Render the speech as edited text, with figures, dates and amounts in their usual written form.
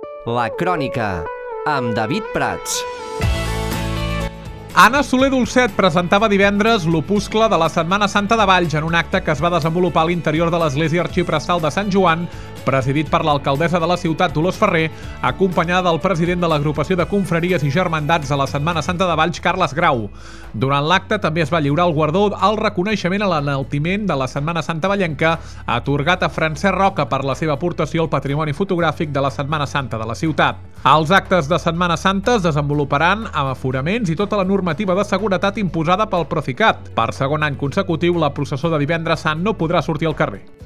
La Crònica, amb David Prats. Anna Soler Dolcet presentava divendres l'opuscle de la Setmana Santa de Valls en un acte que es va desenvolupar a l'interior de l'Església Arxiprestal de Sant Joan, presidit per l'alcaldessa de la ciutat, Dolors Ferrer, acompanyada del president de l'Agrupació de Confraries i Germandats de la Setmana Santa de Valls, Carles Grau. Durant l'acte també es va lliurar el guardó al reconeixement a l'enaltiment de la Setmana Santa vallenca, atorgat a Francesc Roca per la seva aportació al patrimoni fotogràfic de la Setmana Santa de la ciutat. Els actes de Setmana Santa es desenvoluparan amb aforaments i tota la normativa de seguretat imposada pel Procicat. Per segon any consecutiu, la processó de Divendres Sant no podrà sortir al carrer.